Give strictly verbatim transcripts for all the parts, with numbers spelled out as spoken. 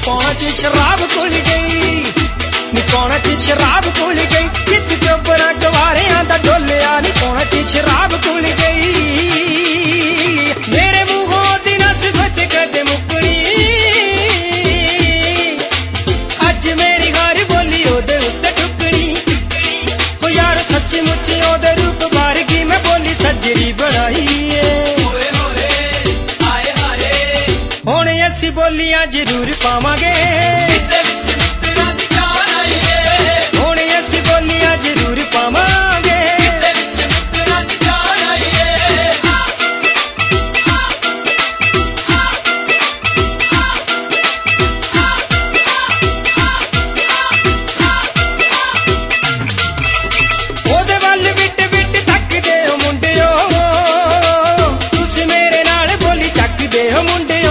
पौना च शराब घुल गई नी पौना च शराब घुल गई चित चोबरा गवारियां दा डोलिया नी पौना च शराब घुल गई मेरे मुंहों दी नस्बत कदे मुकनी अज मेरी हर बोली ओदे उत्ते ठुकनी हो यार सच्ची मुच्ची ओदे रूप बारगी मैं बोली सजरी बनाई हुण असी बोलियां जरूर पावांगे हुण असी बोलियां जरूर पावांगे ओदे वल विट विट तकदे हो मुंडियो तुसीं मेरे नाल बोली चकदे हो मुंडियो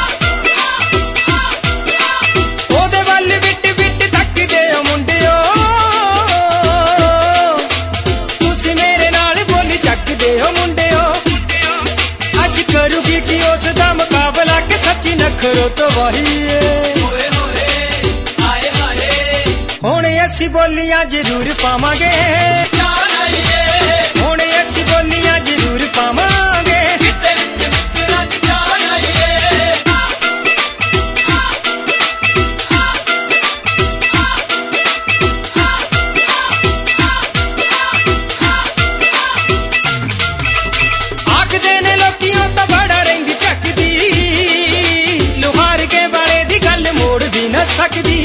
करूगी कि उसदा मुकाबला के सच्ची नखरो तो वही हुण असी बोलियां जरूर पावांगे हुण असी बोलियां जरूर पावांगे आखदे ने लोकियों तो बड़ा रंगी चकदी लुहार के बाले दी गल मोड़ भी न सकदी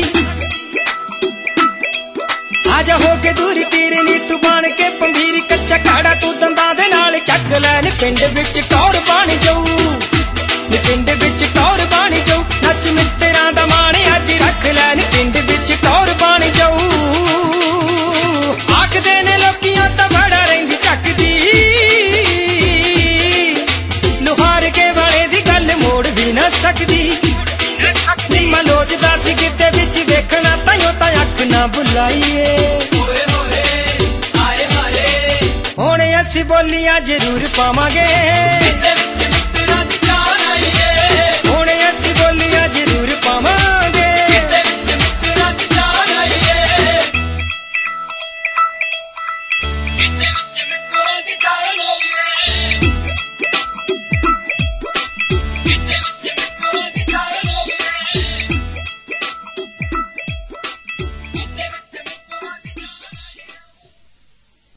आजा हो के दूरी तेरे नी तू बन के पंभीर कच्चा काड़ा तू दंदां दे नाल चक लैन पिंड विच टौर बन जाऊ नी पिंड विच टौर बन जाऊ नच मित्तरां दा मान अज रख लैन पिंड विच टौर बन जाऊ आखदे ने लोकियों तो बड़ा रंगी चकदी लुहार के वाले दी गल मोड़ भी न सकदी निम्मा लोचदा सी किते विच वेखना ताइयों तां अख ना बुलाईए हुण असी बोलियां जरूर पावांगे।